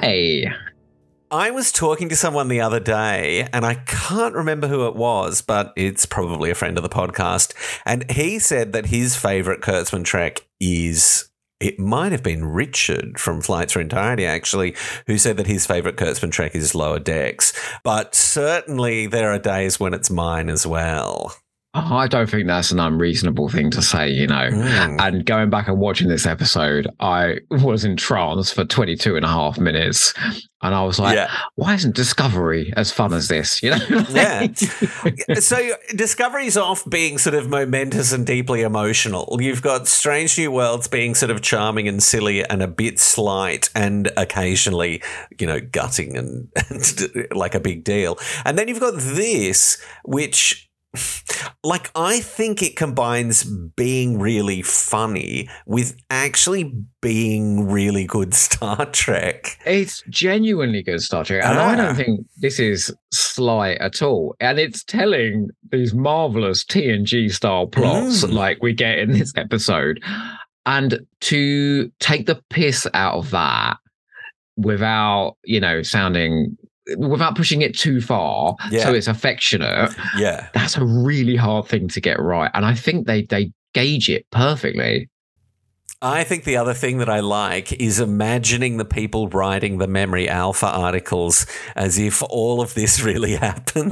Hey. I was talking to someone the other day, and I can't remember who it was, but it's probably a friend of the podcast. And he said that his favourite Kurtzman track is, it might have been Richard from Flight Through Entirety, actually, who said that his favourite Kurtzman track is Lower Decks. But certainly there are days when it's mine as well. I don't think that's an unreasonable thing to say, you know. And going back and watching this episode, I was in trance for 22 and a half minutes. And I was like, why isn't Discovery as fun as this? You know? Yeah. So Discovery's off being sort of momentous and deeply emotional. You've got Strange New Worlds being sort of charming and silly and a bit slight and occasionally, you know, gutting and like a big deal. And then you've got this, which... like, I think it combines being really funny with actually being really good Star Trek. It's genuinely good Star Trek. And I don't think this is slight at all. And it's telling these marvelous TNG style plots like we get in this episode. And to take the piss out of that without, you know, without pushing it too far, so it's affectionate. Yeah, that's a really hard thing to get right, and I think they gauge it perfectly. I think the other thing that I like is imagining the people writing the Memory Alpha articles as if all of this really happened.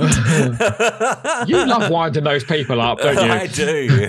You love winding those people up, don't you? I do.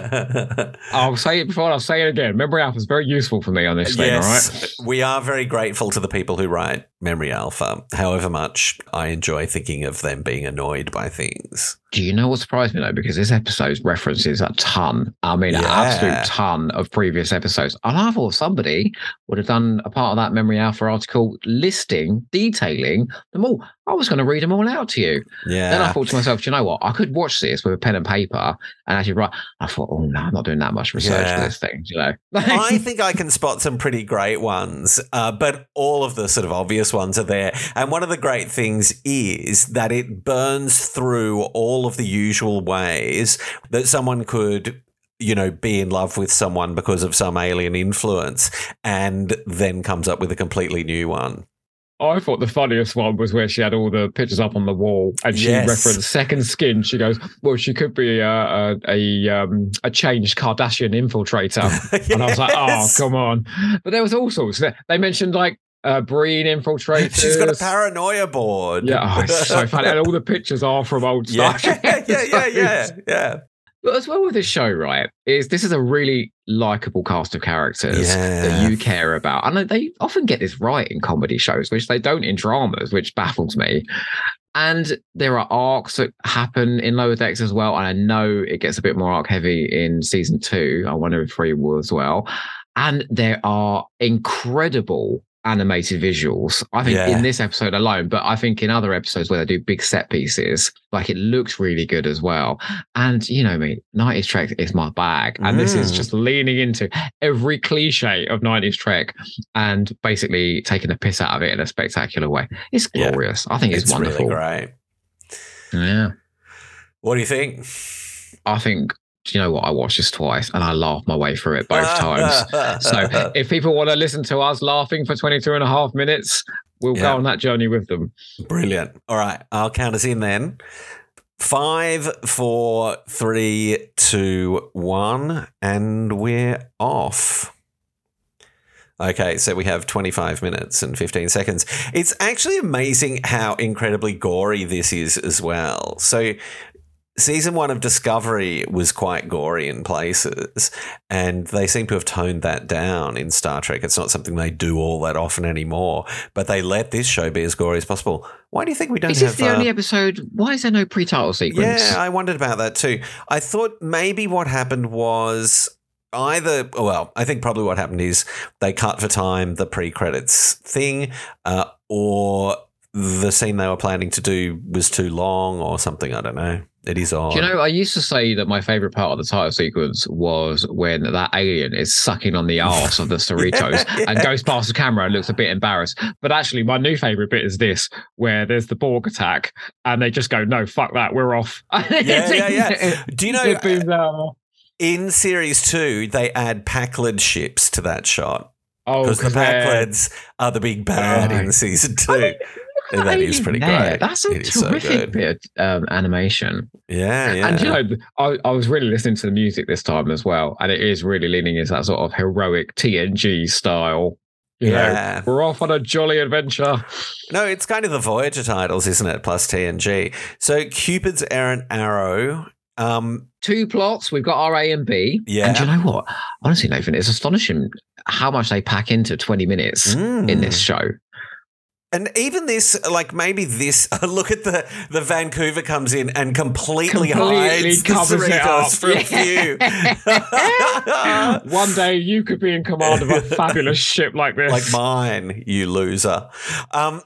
I'll say it before and I'll say it again. Memory Alpha is very useful for me on this thing, all right? We are very grateful to the people who write Memory Alpha, however much I enjoy thinking of them being annoyed by things. Do you know what surprised me, though? Because this episode references a ton. I mean, an absolute ton of previous episodes. And I thought somebody would have done a part of that Memory Alpha article detailing them all. I was going to read them all out to you. Yeah. Then I thought to myself, do you know what? I could watch this with a pen and paper and actually write. I thought, oh, no, I'm not doing that much research for this thing, you know? I think I can spot some pretty great ones, but all of the sort of obvious ones are there. And one of the great things is that it burns through all of the usual ways that someone could, you know, be in love with someone because of some alien influence and then comes up with a completely new one. I thought the funniest one was where she had all the pictures up on the wall and she referenced second skin. She goes, well, she could be a changed Kardashian infiltrator. And I was like, oh, come on. But there was all sorts. They mentioned like Breen infiltrators. She's got a paranoia board. Yeah, it's so funny. And all the pictures are from old Star Trek. Yeah. But as well with this show, right, this is a really likable cast of characters that you care about. And they often get this right in comedy shows, which they don't in dramas, which baffles me. And there are arcs that happen in Lower Decks as well. And I know it gets a bit more arc heavy in season 2. I wonder if 3 will as well. And there are incredible animated visuals, I think, in this episode alone, but I think in other episodes where they do big set pieces, like it looks really good as well. And you know me, 90s Trek is my bag. And this is just leaning into every cliche of 90s Trek and basically taking the piss out of it in a spectacular way. It's glorious. I think it's wonderful. Really great. Yeah. What do you think? I think, do you know what? I watched this twice and I laughed my way through it both times. So if people want to listen to us laughing for 22 and a half minutes, we'll go on that journey with them. Brilliant. All right. I'll count us in then. 5, 4, 3, 2, 1, and we're off. Okay, so we have 25 minutes and 15 seconds. It's actually amazing how incredibly gory this is as well. So Season 1 of Discovery was quite gory in places, and they seem to have toned that down in Star Trek. It's not something they do all that often anymore, but they let this show be as gory as possible. Why do you think we don't have... Is this the only episode? Why is there no pre-title sequence? Yeah, I wondered about that too. I thought maybe what happened was I think probably what happened is they cut for time the pre-credits thing, or the scene they were planning to do was too long or something. I don't know. It is odd. Do you know, I used to say that my favourite part of the title sequence was when that alien is sucking on the arse of the Cerritos and goes past the camera and looks a bit embarrassed. But actually, my new favourite bit is this, where there's the Borg attack and they just go, no, fuck that, we're off. Do you know, in Series 2, they add Packard ships to that shot. Oh, because the Pakleds are the big bad in season 2. That is pretty great. That's a terrific bit of animation. Yeah. And, I was really listening to the music this time as well. And it is really leaning into that sort of heroic TNG style. You know, we're off on a jolly adventure. No, it's kind of the Voyager titles, isn't it? Plus TNG. So Cupid's errant arrow. 2 plots. We've got our A and B. Yeah. And do you know what? Honestly, Nathan, it's astonishing how much they pack into 20 minutes in this show. And even this, like maybe this, look at the Vancouver comes in and completely hides the Cerritos for a few. One day you could be in command of a fabulous ship like this. Like mine, you loser. But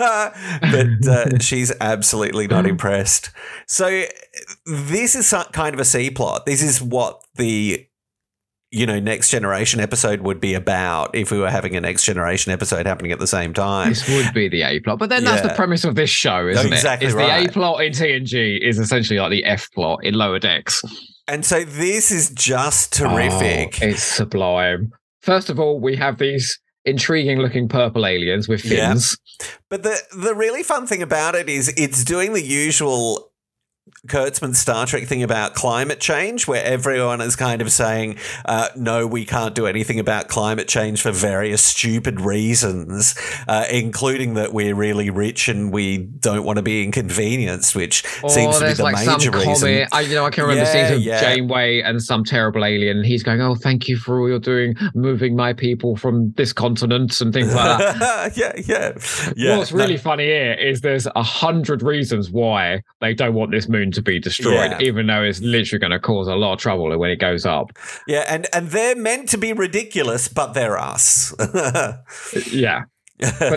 she's absolutely not impressed. So this is kind of a C plot. This is what the Next Generation episode would be about if we were having a Next Generation episode happening at the same time. This would be the A plot. But then that's the premise of this show, isn't it? Exactly is right. The A plot in TNG is essentially like the F plot in Lower Decks. And so this is just terrific. Oh, it's sublime. First of all, we have these intriguing-looking purple aliens with fins. Yeah. But the really fun thing about it is it's doing the usual Kurtzman Star Trek thing about climate change, where everyone is kind of saying, no, we can't do anything about climate change for various stupid reasons, including that we're really rich and we don't want to be inconvenienced, which seems to be the major reason. I can remember scenes of Janeway and some terrible alien. He's going, oh, thank you for all you're doing, moving my people from this continent and things like that. Yeah. What's really funny here is there's 100 reasons why they don't want this moon to be destroyed, even though it's literally going to cause a lot of trouble when it goes up. Yeah, and they're meant to be ridiculous, but they're us. Yeah. But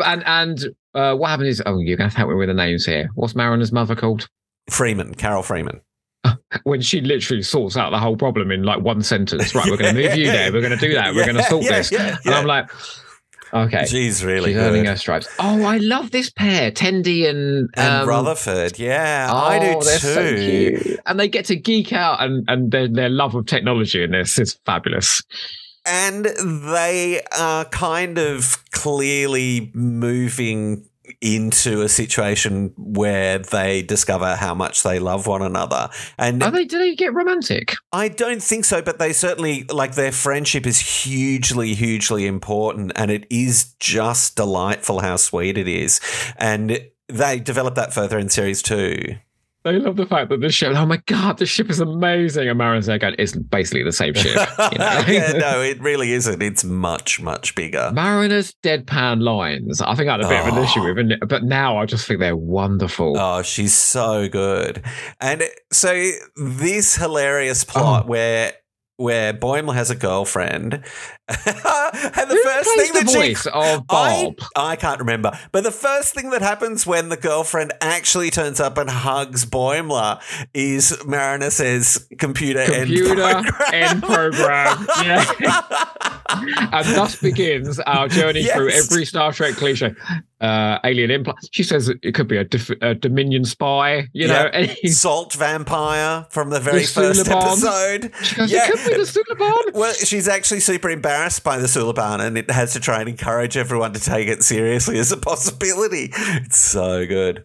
what happened is, you're going to help me with the names here. What's Mariner's mother called? Carol Freeman. When she literally sorts out the whole problem in like one sentence. Right, we're going to move you there. We're going to do that. We're going to sort this. And I'm like, okay. She's really good. Earning her stripes. Oh, I love this pair, Tendi and Rutherford. Yeah, I do too. They're so cute. And they get to geek out and their love of technology in this is fabulous. And they are kind of clearly moving into a situation where they discover how much they love one another. And do they get romantic? I don't think so, but they certainly, like, their friendship is hugely, hugely important, and it is just delightful how sweet it is. And they develop that further in series 2. I love the fact that the ship, oh my God, the ship is amazing. And Mariner's there going, it's basically the same ship. Yeah, no, it really isn't. It's much, much bigger. Mariner's deadpan lines, I think I had a bit of an issue with, but now I just think they're wonderful. Oh, she's so good. And so this hilarious plot where Boimler has a girlfriend, and the first thing that voice of Bob? I can't remember, but the first thing that happens when the girlfriend actually turns up and hugs Boimler is Mariner says, "Computer end program." Yeah. And thus begins our journey through every Star Trek cliche. Alien implant. She says it could be a Dominion spy, know. Salt vampire from the very first episode. She goes, it could be the Suliban. Well, she's actually super embarrassed by the Suliban, and it has to try and encourage everyone to take it seriously as a possibility. It's so good.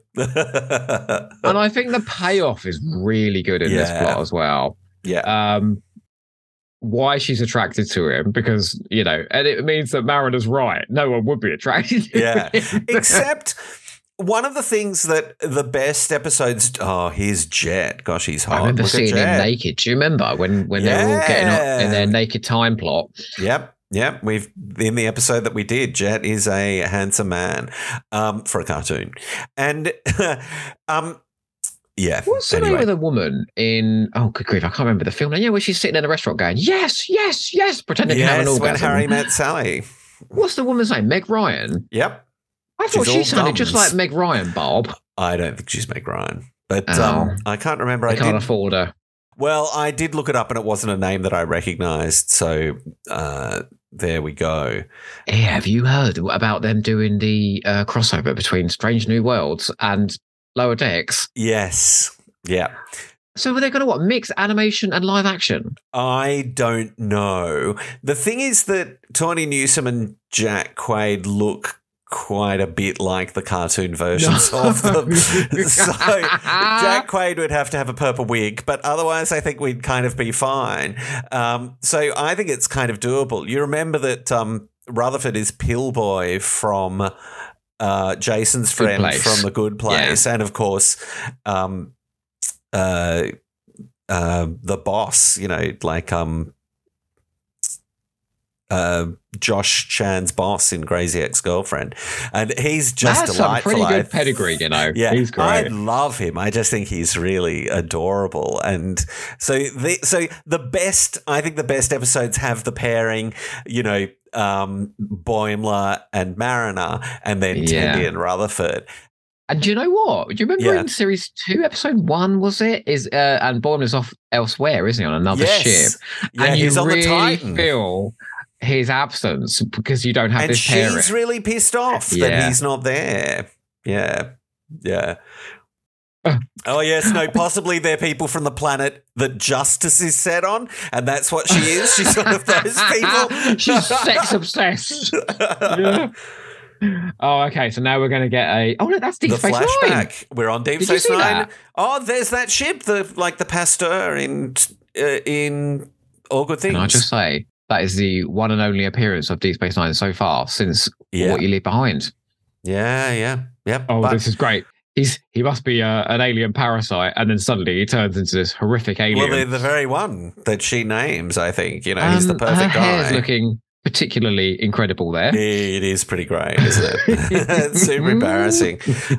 And I think the payoff is really good in this plot as well. Yeah. Why she's attracted to him, because, and it means that Mariner's right. No one would be attracted to him. Except one of the things that the best episodes, here's Jet. Gosh, he's hot. I remember seeing him naked. Do you remember when they're all getting up in their naked time plot? Yep. We've in the episode that we did, Jet is a handsome man for a cartoon. And what's the name of the woman in? Oh, good grief! I can't remember the film. Where she's sitting in a restaurant going, "Yes, yes, yes," pretending to have an orgasm. When Harry met Sally. What's the woman's name? Meg Ryan. Yep. I thought she sounded just like Meg Ryan, Bob. I don't think she's Meg Ryan, but I can't remember. I can't afford her. Well, I did look it up, and it wasn't a name that I recognised. So there we go. Yeah, have you heard about them doing the crossover between Strange New Worlds and Lower Decks? Yes. Yeah. So were they going to mix animation and live action? I don't know. The thing is that Tawny Newsome and Jack Quaid look quite a bit like the cartoon versions of them. So Jack Quaid would have to have a purple wig, but otherwise I think we'd kind of be fine. So I think it's kind of doable. You remember that Rutherford is Pillboy from Jason's friend from The Good Place, and of course the boss, like Josh Chan's boss in Crazy Ex-Girlfriend, and he's just delightful. Some pretty good pedigree, Yeah, he's great. I love him. I just think he's really adorable, and so the best. I think the best episodes have the pairing, Boimler and Mariner, and then Teddy and Rutherford. And do you know what? Do you remember in series 2, episode 1, was it? And Boimler's off elsewhere, isn't he, on another ship? Yeah, and he's you on really the Titan. Feel his absence because you don't have this pairing. And she's really pissed off that he's not there. Yeah. Oh, yes. No, possibly they're people from the planet that Justice is set on, and that's what she is. She's one of those people. She's sex obsessed. Yeah. Oh, okay. So now we're going to get Oh, no, that's Deep Space Nine. The flashback. We're on Deep Space Nine. Oh, there's that ship, the Pasteur in All Good Things. Can I just say, that is the one and only appearance of Deep Space Nine so far since What You Leave Behind. Yeah. Oh, this is great. He must be an alien parasite, and then suddenly he turns into this horrific alien. Well, they're the very one that she names, I think. He's the perfect her guy. Hair's looking particularly incredible there. It is pretty great, isn't it? It's super embarrassing.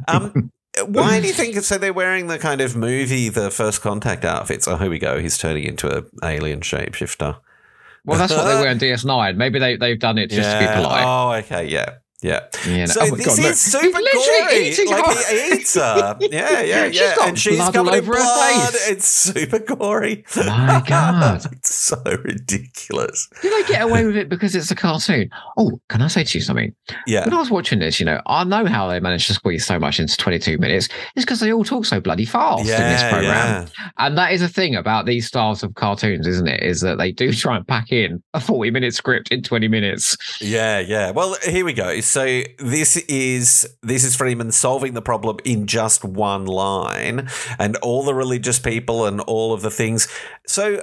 Why do you think so? They're wearing the kind of the First Contact outfits. Oh, here we go. He's turning into an alien shapeshifter. Well, that's what they wear in DS9. Maybe they've done it just to be polite. Oh, okay, yeah. So this is super gory. He eats her. Yeah. And she's covered in blood. It's super gory. My God. It's so ridiculous. Do they get away with it because it's a cartoon? Oh, can I say to you something? Yeah. When I was watching this, I know how they managed to squeeze so much into 22 minutes. It's because they all talk so bloody fast in this program. Yeah. And that is a thing about these styles of cartoons, isn't it? Is that they do try and pack in a 40-minute script in 20 minutes. Yeah. Well, here we go. So this is Freeman solving the problem in just one line, and all the religious people and all of the things. So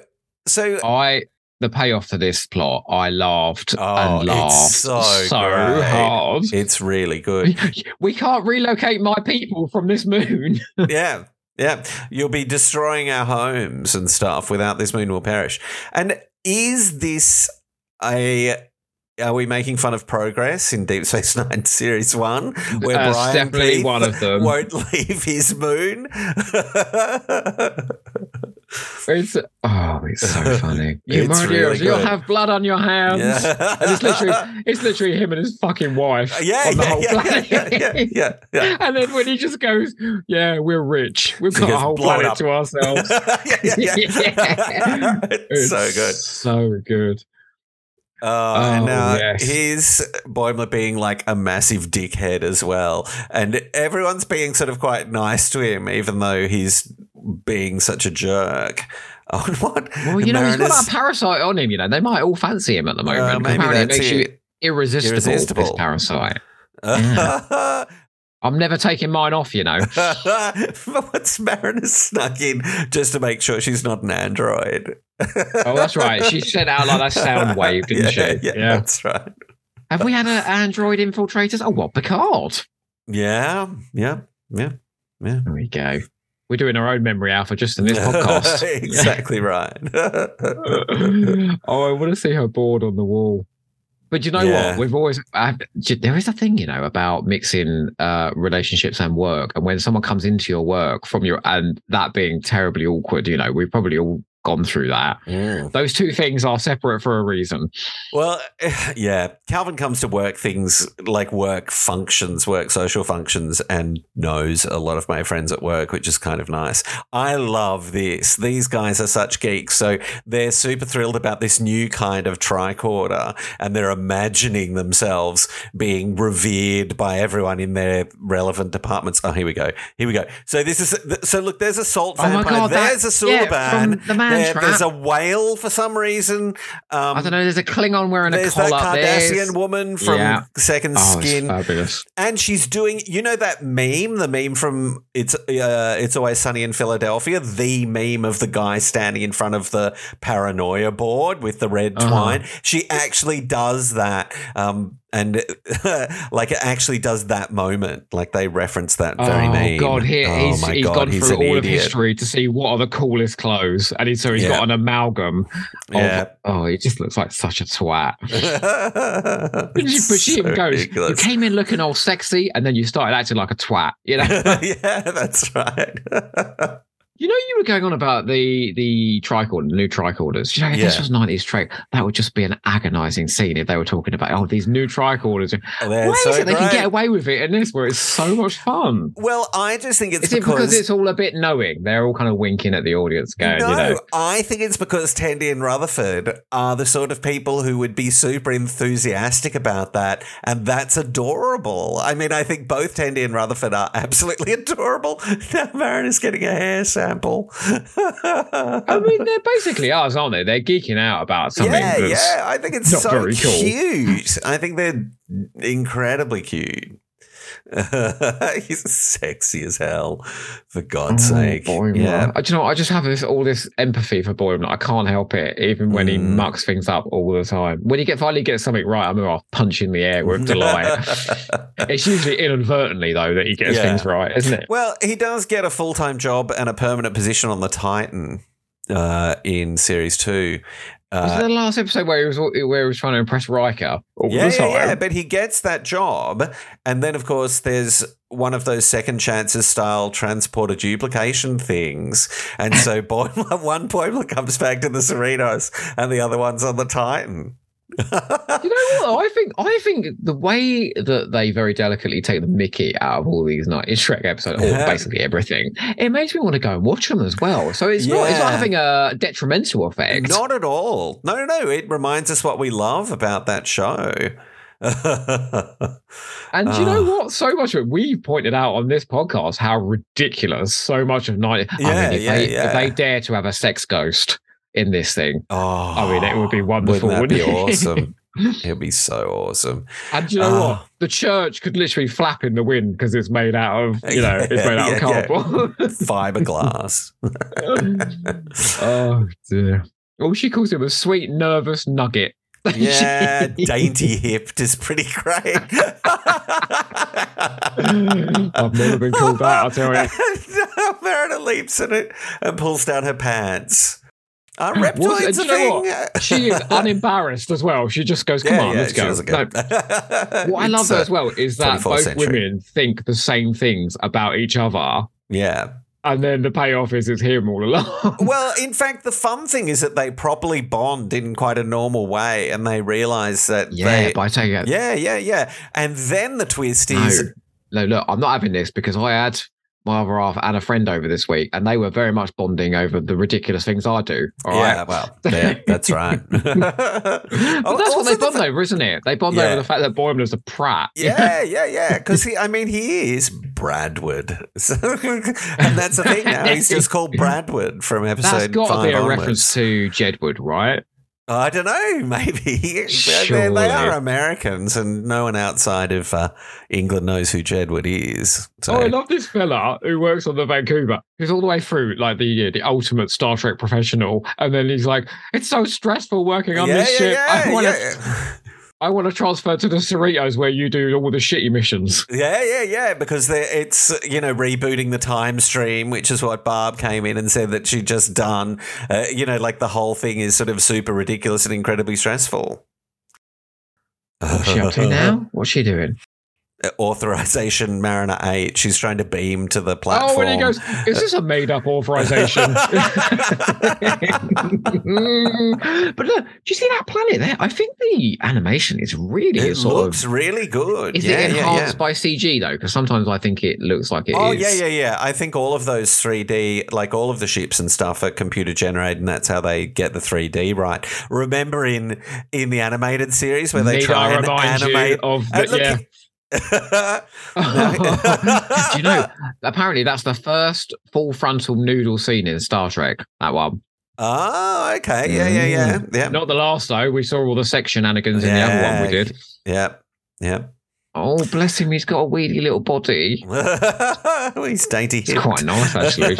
the payoff to this plot, I laughed and laughed so hard. It's really good. We can't relocate my people from this moon. Yeah. You'll be destroying our homes and stuff. Without this moon, we'll perish. And is this are we making fun of progress in Deep Space Nine Series 1? Where Brian definitely Keith one of them won't leave his moon? It's so funny. You'll have blood on your hands. Yeah. And it's literally him and his fucking wife on the whole planet. Yeah. And then when he just goes, we're rich. We've got a whole planet to ourselves. It's so good. So good. And now here's Boimler being like a massive dickhead as well. And everyone's being sort of quite nice to him, even though he's being such a jerk. Oh, what? Well, he's got that parasite on him, They might all fancy him at the moment. Maybe apparently that's it makes you irresistible. This parasite. Yeah. I'm never taking mine off, What's Mariner snuck in just to make sure she's not an android? Oh, that's right. She sent out like that sound wave, didn't she? Yeah, that's right. Have we had an android infiltrators? Oh, what, Picard? Yeah. There we go. We're doing our own memory alpha just in this podcast. Exactly right. I want to see her board on the wall. But you know what? There is a thing, about mixing relationships and work. And when someone comes into your work and that being terribly awkward, we've probably all gone through that. Those two things are separate for a reason. Well, yeah, Calvin comes to work things like work functions, work social functions, and knows a lot of my friends at work, which is kind of nice. I love this. These guys are such geeks. So they're super thrilled about this new kind of tricorder, and they're imagining themselves being revered by everyone in their relevant departments. Oh, here we go. So look, there's a salt vampire. God, there's a Suliban. From the Man Trap. There's a whale for some reason. I don't know. There's a Klingon wearing a collar. There's that Cardassian woman from Second Skin. It's fabulous. And she's doing, that meme, the meme from It's Always Sunny in Philadelphia, the meme of the guy standing in front of the paranoia board with the red twine. She actually does that. And it actually does that moment. Like they reference that very meme. God, he's gone through all of history to see what are the coolest clothes. And he's got an amalgam. He just looks like such a twat. But she even goes, ridiculous. You came in looking all sexy and then you started acting like a twat. Yeah, that's right. You were going on about the tricorder, the new tricorders. If this was 90s trade, that would just be an agonising scene if they were talking about, these new tricorders. Why is it they can get away with it in this where it's so much fun? Well, I just think it's because it's all a bit knowing. They're all kind of winking at the audience going, No, I think it's because Tendi and Rutherford are the sort of people who would be super enthusiastic about that, and that's adorable. I mean, I think both Tendi and Rutherford are absolutely adorable. Now Marin is getting a hair sample. I mean, they're basically us, aren't they? They're geeking out about something. Yeah. I think it's not so very cool. Cute. I think they're incredibly cute. He's sexy as hell, for God's sake. Boimler. Yeah. I just have all this empathy for Boimler. I can't help it, even when he mucks things up all the time. When he finally gets something right, I'll punch in the air with delight. It's usually inadvertently, though, that he gets things right, isn't it? Well, he does get a full-time job and a permanent position on the Titan in Series 2. Was it the last episode where he was trying to impress Riker all the time? Yeah, but he gets that job, and then, of course, there's one of those second chances style transporter duplication things, and so one Boimler comes back to the Cerritos, and the other one's on the Titan. You know what? I think the way that they very delicately take the mickey out of all these Shrek episodes, or basically everything, it makes me want to go and watch them as well. So it's not having a detrimental effect. Not at all. No. It reminds us what we love about that show. And you know what? So much of it, we've pointed out on this podcast how ridiculous so much of if they dare to have a sex ghost in this thing. It would be wonderful. Wouldn't that be awesome? It'd be so awesome. And you know what? The church could literally flap in the wind because it's made out of, it's made out of cardboard. Fiberglass. Oh, dear. Oh, she calls him a sweet, nervous nugget. Yeah, dainty hipped is pretty great. I've never been called that, I'll tell you. Merida leaps in it and pulls down her pants. Are reptoids a thing? She is unembarrassed as well. She just goes, come on, let's go. What I love though as well is that both women think the same things about each other. Yeah. And then the payoff is it's him all along. Well, in fact, the fun thing is that they properly bond in quite a normal way, and they realise that by taking it. Yeah. And then the twist is... No, look, I'm not having this because I had my other half and a friend over this week, and they were very much bonding over the ridiculous things I do. Right? Well, that's right. But that's what they bond over, isn't it? They bond over the fact that Boimler's a prat. Yeah. Because he is Bradwood. And that's the thing now. He's just called Bradwood from episode 5 That's got to be a onwards. reference to Jedward, right? I don't know, maybe. Surely. They are Americans, and no one outside of England knows who Jedward is. So. I love this fella who works on the Vancouver. He's all the way through, like the ultimate Star Trek professional, and then he's like, "It's so stressful working on this ship. I want to transfer to the Cerritos where you do all the shitty missions." Yeah, because it's, rebooting the time stream, which is what Barb came in and said that she'd just done. The whole thing is sort of super ridiculous and incredibly stressful. What's she up to now? What's she doing? authorization Mariner 8. She's trying to beam to the platform. Oh, and he goes, is this a made-up authorization? But look, do you see that planet there? I think the animation is really It looks really good. Is it enhanced by CG, though? Because sometimes I think it looks like it is. Oh, yeah. I think all of those 3D, like all of the ships and stuff are computer generated, and that's how they get the 3D right. Remember in the animated series where they try and animate... Do you know, apparently that's the first full frontal noodle scene in Star Trek, that one. Oh, okay. Yeah. Not the last, though. We saw all the sex shenanigans in the other one we did. Yep. Oh, bless him. He's got a weedy little body. He's dainty. It's quite nice, actually.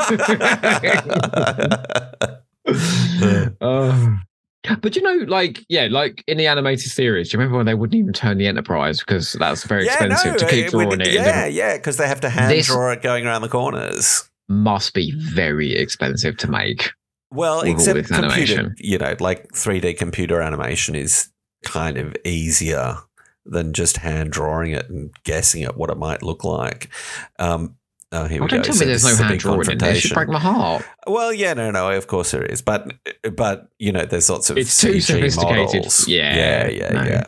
But you know, like in the animated series, do you remember when they wouldn't even turn the Enterprise because that's very expensive to keep drawing it? Yeah, because they have to hand draw it going around the corners. Must be very expensive to make. Well, except computer, like 3D computer animation is kind of easier than just hand drawing it and guessing at what it might look like. Here we go. Don't tell me there's no hand drawing in there. It should break my heart. Well, yeah, no, of course there is. But there's lots of it's too CG sophisticated. Models. Yeah.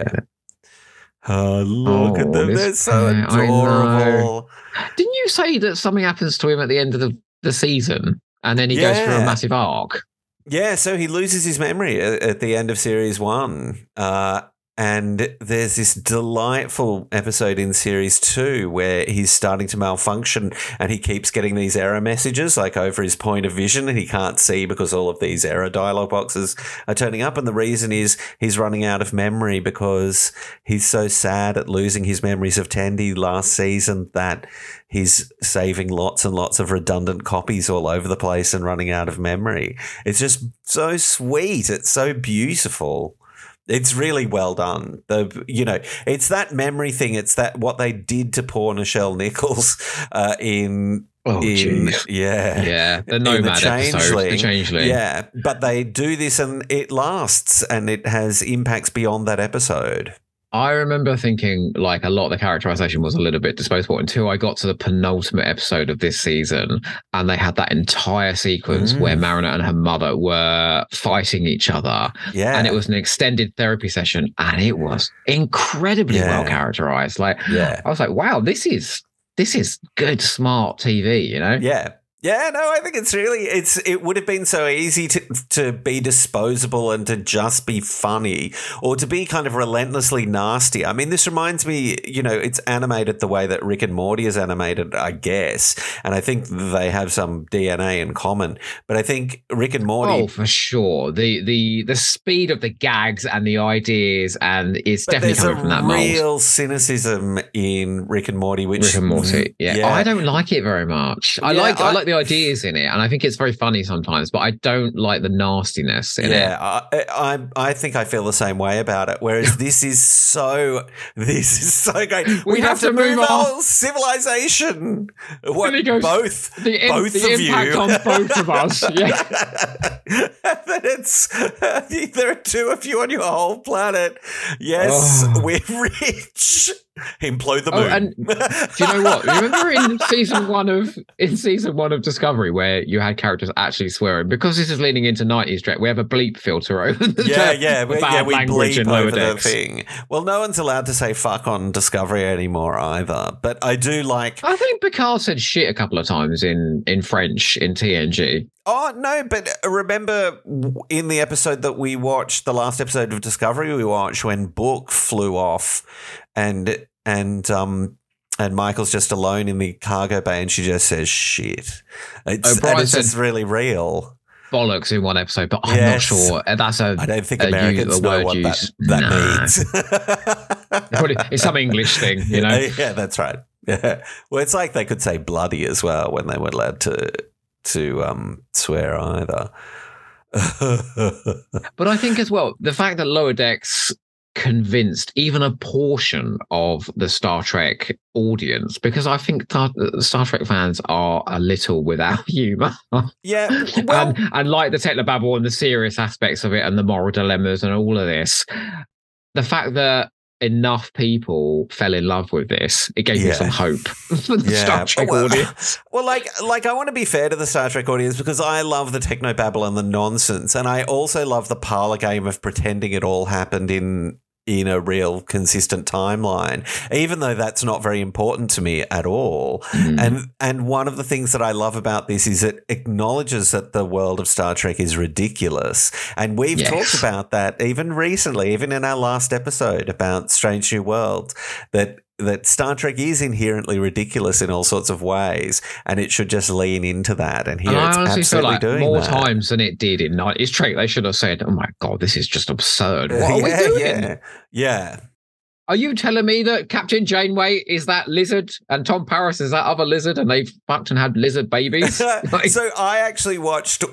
Oh, look at them. They're so adorable. Didn't you say that something happens to him at the end of the season and then he goes through a massive arc? Yeah, so he loses his memory at the end of series 1. And there's this delightful episode in series 2 where he's starting to malfunction and he keeps getting these error messages like over his point of vision and he can't see because all of these error dialog boxes are turning up. And the reason is he's running out of memory because he's so sad at losing his memories of Tendi last season that he's saving lots and lots of redundant copies all over the place and running out of memory. It's just so sweet. It's so beautiful. It's really well done. It's that memory thing. It's that what they did to poor Nichelle Nichols the Nomad episode, the Changeling. Yeah, but they do this and it lasts and it has impacts beyond that episode. I remember thinking like a lot of the characterization was a little bit disposable until I got to the penultimate episode of this season and they had that entire sequence where Mariner and her mother were fighting each other. Yeah. And it was an extended therapy session and it was incredibly well characterized. I was like, wow, this is good, smart TV, you know? Yeah. Yeah, no, I think it would have been so easy to be disposable and to just be funny or to be kind of relentlessly nasty. I mean, this reminds me, it's animated the way that Rick and Morty is animated, I guess. And I think they have some DNA in common. But I think Rick and Morty... Oh, for sure. The speed of the gags and the ideas and it's definitely coming from that mold. There's real cynicism in Rick and Morty, which... Rick and Morty, yeah. I don't like it very much. I like the ideas in it and I think it's very funny sometimes, but I don't like the nastiness in it. Yeah, I think I feel the same way about it. Whereas this is so great. We have to move our civilization. What both of you? The impact on both of us. Yeah. There are 2 of you on your whole planet. Yes, we're rich. Implode the moon. And do you know what? Remember in season one of Discovery where you had characters actually swearing? Because this is leaning into 90s Trek, we have a bleep filter over the we bleep over the thing. Well, no one's allowed to say fuck on Discovery anymore either. But I do like... I think Picard said shit a couple of times in French in TNG. Oh, no, but remember in the episode that we watched, the last episode of Discovery we watched, when Book flew off and Michael's just alone in the cargo bay and she just says shit. It's just really real. Bollocks in one episode, but I'm not sure. I don't think Americans know what that means. It's some English thing, you know? Yeah, that's right. Yeah. Well, it's like they could say bloody as well when they weren't allowed to swear either. But I think as well, the fact that Lower Decks convinced even a portion of the Star Trek audience, because I think Star Trek fans are a little without humour. Yeah. Well, and like the technobabble and the serious aspects of it and the moral dilemmas and all of this, the fact that enough people fell in love with this, it gave me some hope for the Star Trek audience. Well, like I want to be fair to the Star Trek audience because I love the technobabble and the nonsense, and I also love the parlor game of pretending it all happened in a real consistent timeline, even though that's not very important to me at all. And one of the things that I love about this is it acknowledges that the world of Star Trek is ridiculous. And we've talked about that even recently, even in our last episode about Strange New Worlds, that Star Trek is inherently ridiculous in all sorts of ways, and it should just lean into that. And here it's absolutely doing more that. times than it did in 90s Trek. They should have said, "Oh my God, this is just absurd. What are we doing?" Yeah. Are you telling me that Captain Janeway is that lizard and Tom Paris is that other lizard, and they've fucked and had lizard babies? So I actually watched.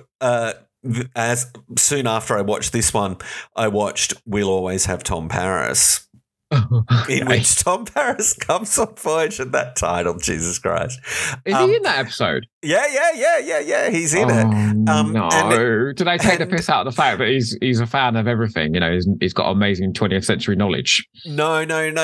As soon after I watched this one, I watched We'll Always Have Tom Paris. In which Tom Paris comes on Voyager, that title, Jesus Christ. Is he in that episode? Yeah. He's in it. No. Do they take the piss out of the fact that he's a fan of everything? You know, he's got amazing 20th century knowledge. No.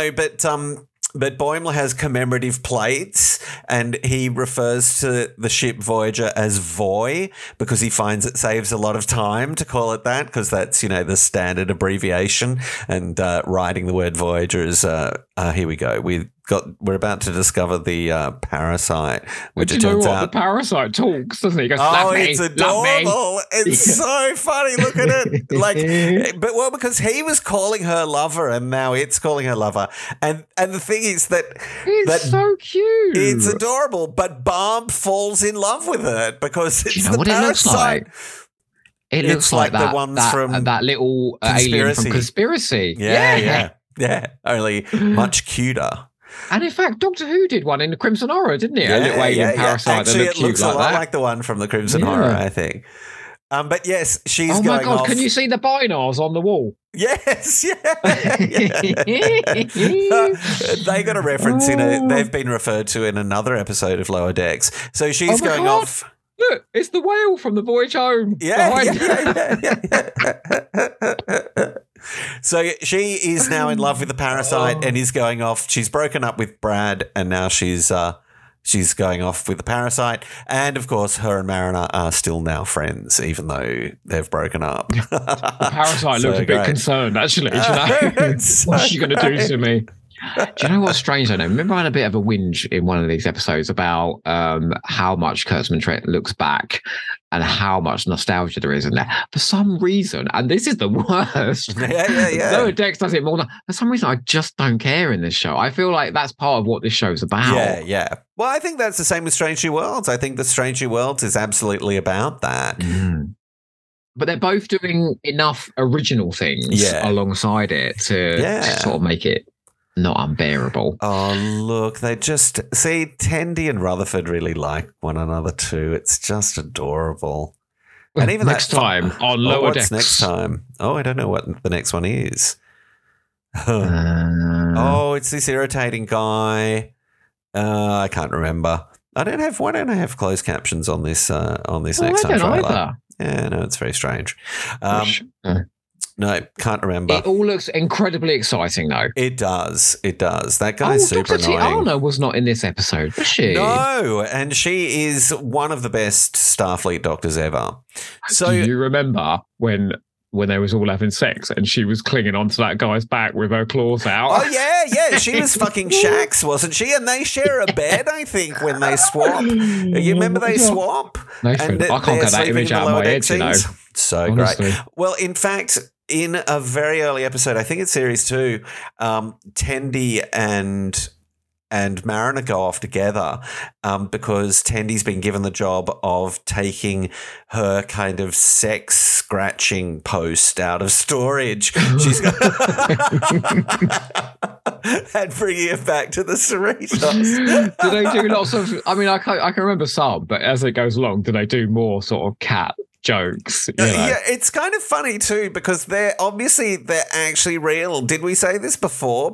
But Boimler has commemorative plates, and he refers to the ship Voyager as Voy because he finds it saves a lot of time to call it that, because that's, the standard abbreviation. And writing the word Voyager is here we go. We're about to discover the parasite, which it turns out the parasite talks, doesn't he? He goes, it's adorable. It's so funny. Look at it. Because he was calling her lover, and now it's calling her lover. And the thing is that it's so cute. It's adorable. But Barb falls in love with it because it's the what parasite. It looks like the ones from that little alien from Conspiracy. Yeah. Only much cuter. And in fact, Doctor Who did one in the Crimson Horror, didn't it? A little alien parasite that looked cute like that. Actually, it looks a lot like the one from the Crimson Horror, I think. But yes, she's going off. Oh my God, can you see the binars on the wall? Yes, They got a reference in it. They've been referred to in another episode of Lower Decks. So she's going off. Look, it's the whale from the Voyage Home. So she is now in love with the parasite and is going off. She's broken up with Brad, and now she's going off with the parasite. And of course, her and Mariner are still now friends, even though they've broken up. The parasite looked a bit concerned, actually. What's she going to do to me? Do you know what's strange? I know. Remember, I had a bit of a whinge in one of these episodes about how much Kurtzman Trek looks back and how much nostalgia there is in there. For some reason, and this is the worst. Lower Decks does it more than. For some reason, I just don't care in this show. I feel like that's part of what this show's about. Yeah. Well, I think that's the same with Strange New Worlds. I think that Strange New Worlds is absolutely about that. But they're both doing enough original things alongside it to sort of make it not unbearable. Oh, look, they just see Tendi and Rutherford really like one another too. It's just adorable. And even next time on Lower Decks. Next time? Oh, I don't know what the next one is. It's this irritating guy. I can't remember. Why don't I have closed captions on this next time trailer? Either. Yeah, no, it's very strange. No, can't remember. It all looks incredibly exciting, though. It does. That guy's super Dr. annoying. Tiana was not in this episode, was she? No, and she is one of the best Starfleet doctors ever. So, do you remember when they was all having sex and she was clinging onto that guy's back with her claws out? Oh, yeah. She was fucking Shax, wasn't she? And they share a bed, I think, when they swap. You remember they swap? I can't get that image out of my head, you know. So honestly. Great. Well, in fact, in a very early episode, I think it's series 2, Tendi and Mariner go off together because Tendi's been given the job of taking her kind of sex scratching post out of storage. She's got and bringing it back to the Cerritos. Do they do lots of? I mean, I can remember some, but as it goes along, do they do more sort of cat jokes? Yeah, it's kind of funny too because they're actually real. Did we say this before? But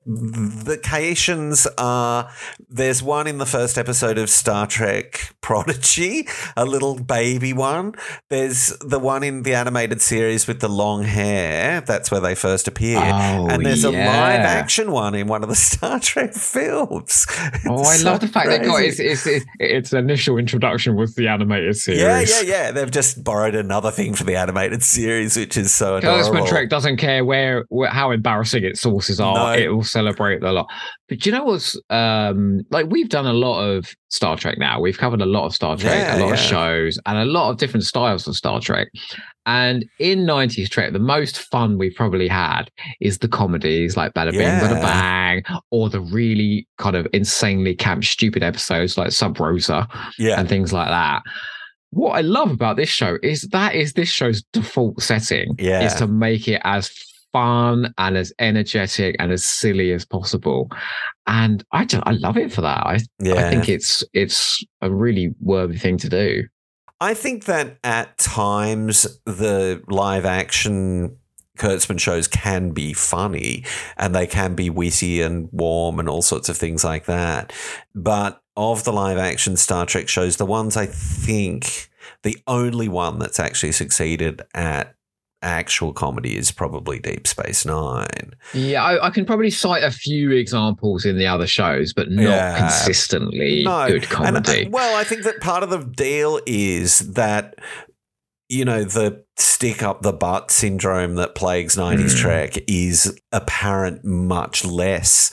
the Caitians are, there's one in the first episode of Star Trek Prodigy, a little baby one. There's the one in the animated series with the long hair. That's where they first appear. Oh, and there's a live action one in one of the Star Trek films. I love the fact that its initial introduction was the animated series. Yeah. They've just borrowed another thing for the animated series, which is so adorable. Kurtzman Trek doesn't care how embarrassing its sources are. No. It will celebrate a lot. But do you know what's like? We've done a lot of Star Trek now. We've covered a lot of Star Trek, a lot of shows, and a lot of different styles of Star Trek. And in 90s Trek, the most fun we've probably had is the comedies like Bada Bing, Bada Bang, or the really kind of insanely camp, stupid episodes like Sub Rosa and things like that. What I love about this show is this show's default setting is to make it as fun and as energetic and as silly as possible, and I love it for that. I think it's a really worthy thing to do. I think that at times the live action Kurtzman shows can be funny and they can be witty and warm and all sorts of things like that. But of the live action Star Trek shows, the ones I think the only one that's actually succeeded at actual comedy is probably Deep Space Nine. Yeah, I can probably cite a few examples in the other shows, but not consistently good comedy. I think that part of the deal is that, you know, the stick up the butt syndrome that plagues 90s Trek is apparent much less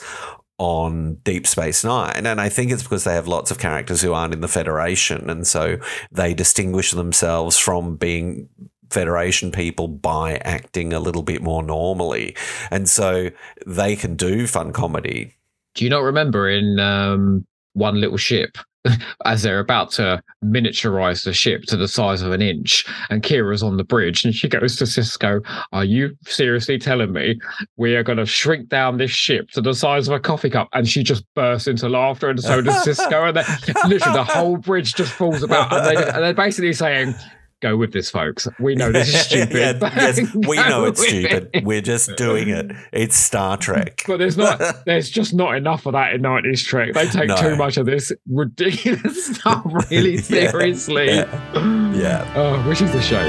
on Deep Space Nine. And I think it's because they have lots of characters who aren't in the Federation, and so they distinguish themselves from being Federation people by acting a little bit more normally, and so they can do fun comedy. Do you not remember in One Little Ship, as they're about to miniaturize the ship to the size of an inch, and Kira's on the bridge and she goes to Cisco, "Are you seriously telling me we are going to shrink down this ship to the size of a coffee cup?" And she just bursts into laughter, and so does Cisco, and literally the whole bridge just falls about, and they're basically saying, "Go with this, folks. We know this is stupid." Yes, we know it's stupid. We're just doing it. It's Star Trek. But there's just not enough of that in 90s Trek. They take too much of this ridiculous stuff really seriously. Yeah. Oh, which is the show.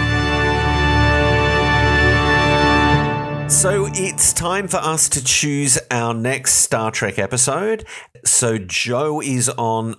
So it's time for us to choose our next Star Trek episode. So Joe is on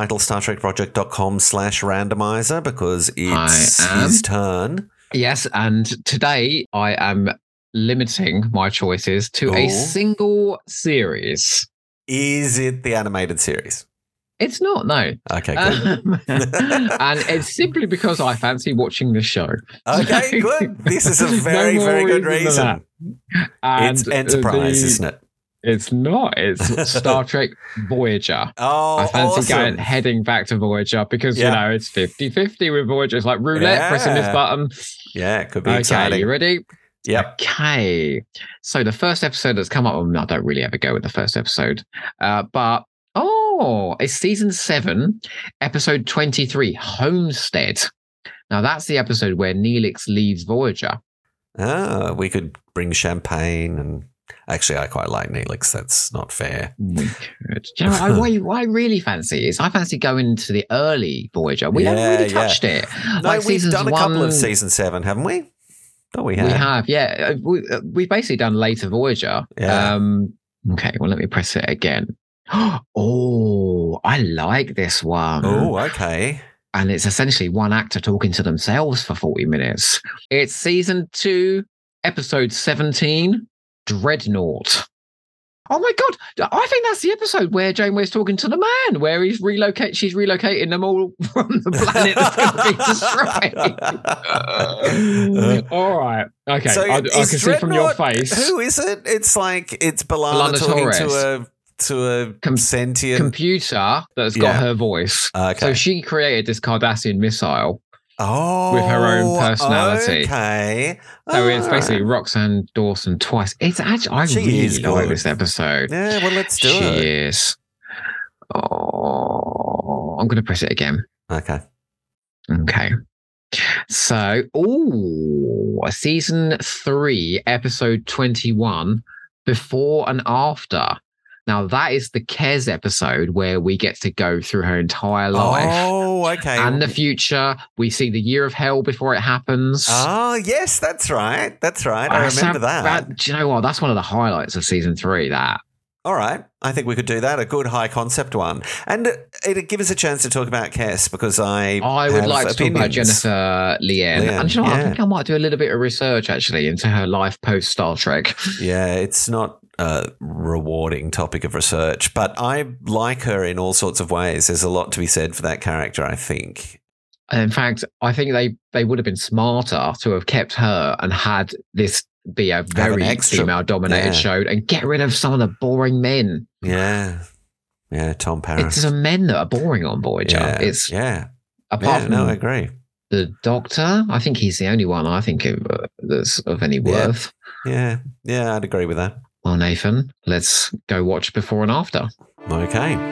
untitledstartrekproject.com/randomizer because it's his turn. Yes, and today I am limiting my choices to a single series. Is it the animated series? It's not, no. Okay, good. And it's simply because I fancy watching this show. Okay, good. This is a very, very good reason. It's Enterprise, isn't it? It's not. It's Star Trek Voyager. Oh, I fancy heading back to Voyager because, you know, it's 50-50 with Voyager. It's like roulette, pressing this button. Yeah, it could be exciting. Okay, you ready? Yep. Okay. So the first episode that's come up, I don't really ever go with the first episode, but it's season 7, episode 23, Homestead. Now that's the episode where Neelix leaves Voyager. We could bring champagne, and actually I quite like Neelix. That's not fair. We could. Do you know what I really fancy is I fancy going to the early Voyager. We haven't really touched it. No, we've done a couple of season 7, haven't we? Oh, we have. We have, yeah. We've basically done later Voyager. Yeah. Okay, well, let me press it again. Oh, I like this one. Oh, okay. And it's essentially one actor talking to themselves for 40 minutes. It's season 2, episode 17, Dreadnought. Oh my God. I think that's the episode where Janeway's talking to the man, where she's relocating them all from the planet that's going to be destroyed. All right. Okay. So I can see from your face. Who is it? It's like it's B'Elanna talking to a sentient computer that's got her voice. Okay. So she created this Cardassian missile with her own personality. Okay. So it's basically Roxanne Dawson twice. It's actually, I really like this episode. Yeah, well, let's do it. She is. Oh, I'm going to press it again. Okay. So, season 3, episode 21, before and after. Now, that is the Kes episode where we get to go through her entire life. Oh, okay. And the future. We see the year of hell before it happens. Oh, yes, that's right. That's right. I remember that. Do you know what? That's one of the highlights of season 3, that. All right. I think we could do that. A good high concept one. And it'd give us a chance to talk about Kes because I would like to talk about Jennifer Lien. And you know what? I think I might do a little bit of research actually into her life post Star Trek. Yeah, it's not a rewarding topic of research, but I like her in all sorts of ways. There's a lot to be said for that character, I think. In fact, I think they would have been smarter to have kept her and had this be a very female-dominated show and get rid of some of the boring men. Yeah. Yeah, Tom Paris. It's the men that are boring on Voyager. Apart from I agree. The Doctor, I think he's the only one I think of that's of any worth. Yeah, I'd agree with that. Well, Nathan, let's go watch Before and After. Okay.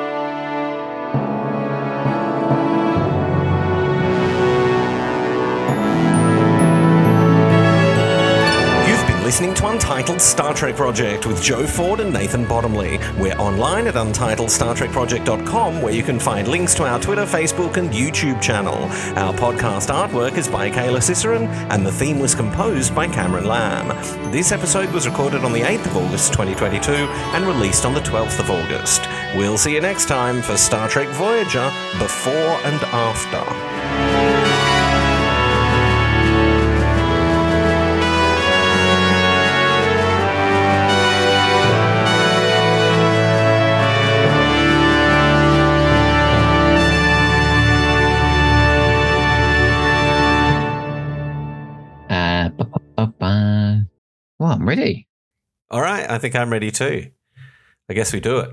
Listening to Untitled Star Trek Project with Joe Ford and Nathan Bottomley. We're online at untitledstartrekproject.com, where you can find links to our Twitter, Facebook, and YouTube channel. Our podcast artwork is by Kayla Cicerin, and the theme was composed by Cameron Lamb. This episode was recorded on the 8th of August 2022 and released on the 12th of August. We'll see you next time for Star Trek Voyager Before and After. Well, I'm ready. All right. I think I'm ready too. I guess we do it.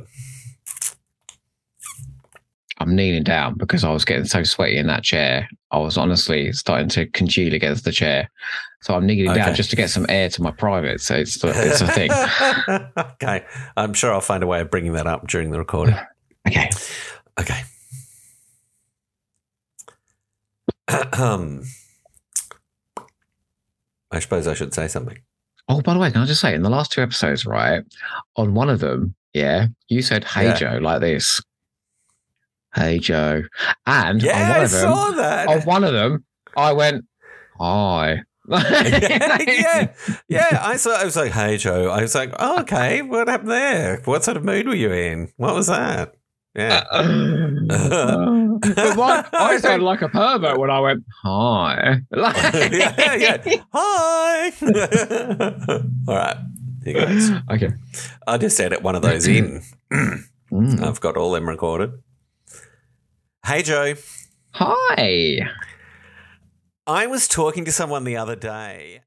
I'm kneeling down because I was getting so sweaty in that chair. I was honestly starting to congeal against the chair. So I'm kneeling down just to get some air to my private. So it's a thing. Okay. I'm sure I'll find a way of bringing that up during the recording. Okay. I suppose I should say something. Oh, by the way, can I just say, in the last 2 episodes, right, on one of them, you said, "Hey, Joe," like this. Hey, Joe. And on one of them, I went, "Hi." Yeah. I was like, "Hey, Joe." I was like, "Oh, okay. What happened there? What sort of mood were you in? What was that?" Yeah. I sounded like a pervert when I went, "Hi." Hi. All right. Here goes. Okay. I just edit one of those in. I've got all them recorded. Hey, Joe. Hi. I was talking to someone the other day.